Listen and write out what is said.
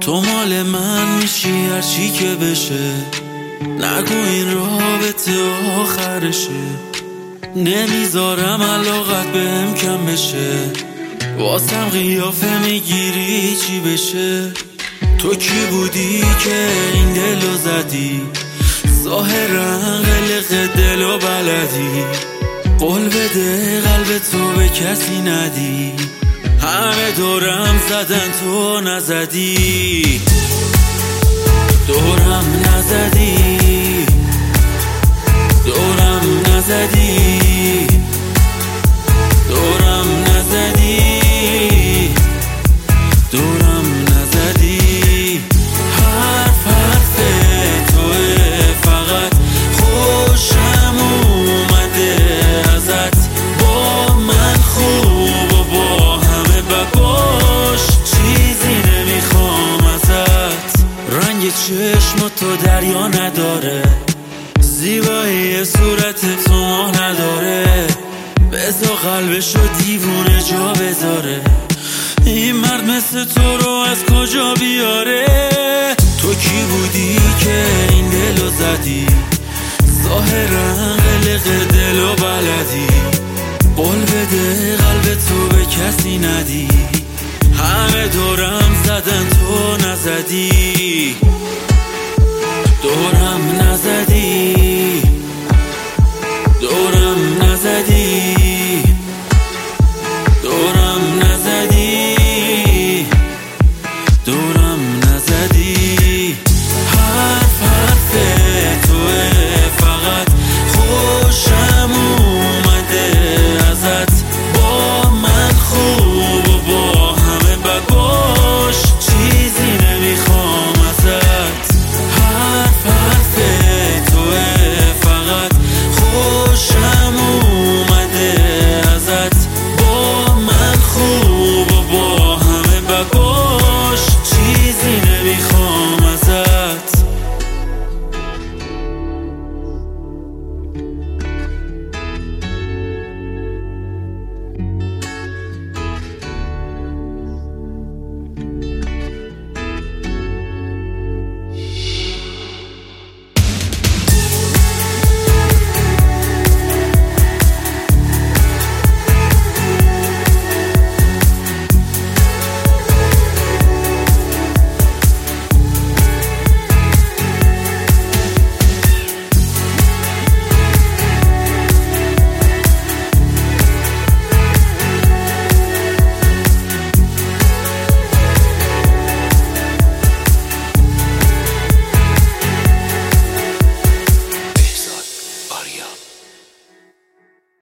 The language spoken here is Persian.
تو مال من میشی هرچی که بشه، نگو این رابطه آخرشه. نمیذارم علاقت بهم کم بشه، واسم قیافه میگیری چی بشه. تو کی بودی که این دلو زدی؟ ظاهرا قلق دلو بلدی. قول بده قلب تو به کسی ندی، همه دورم زدن تو نزدی. دورم نزدی، دورم نزدی، دورم نزدی، دورم نزدی. حرف توه، فقط خوشم اومده ازت. با من خوب و با همه بباش، چیزی نمیخوام ازت. رنگ چشم تو دریا نداره، زیبایی صورت تو ماه نداره. بذار قلبشو دیوونه جا بذاره، این مرد مثل تو رو از کجا بیاره؟ تو کی بودی که این دلو زدی؟ ظاهرا قلق دلو بلدی. قول بده قلب تو به کسی ندی، همه دورم زدن تو نزدی. دورم